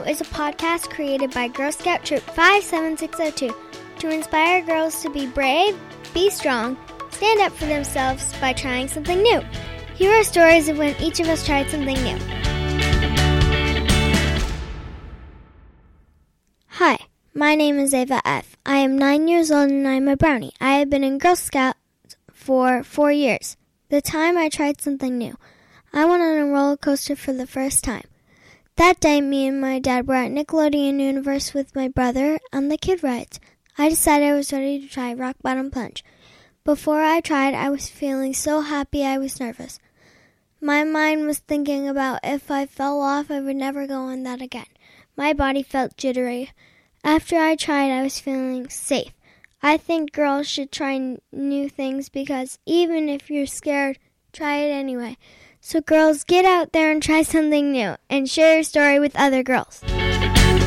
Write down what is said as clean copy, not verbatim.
is a podcast created by Girl Scout Troop 57602 to inspire girls to be brave, be strong, stand up for themselves by trying something new. Here are stories of when each of us tried something new. Hi, my name is Ava F. I am 9 years old and I am a brownie. I have been in Girl Scouts for 4 years. The time I tried something new. I went on a roller coaster for the first time. That day, me and my dad were at Nickelodeon Universe with my brother on the kid rides. I decided I was ready to try rock bottom plunge. Before I tried, I was feeling so happy I was nervous. My mind was thinking about if I fell off, I would never go on that again. My body felt jittery. After I tried, I was feeling safe. I think girls should try new things because even if you're scared, try it anyway. So girls, get out there and try something new and share your story with other girls.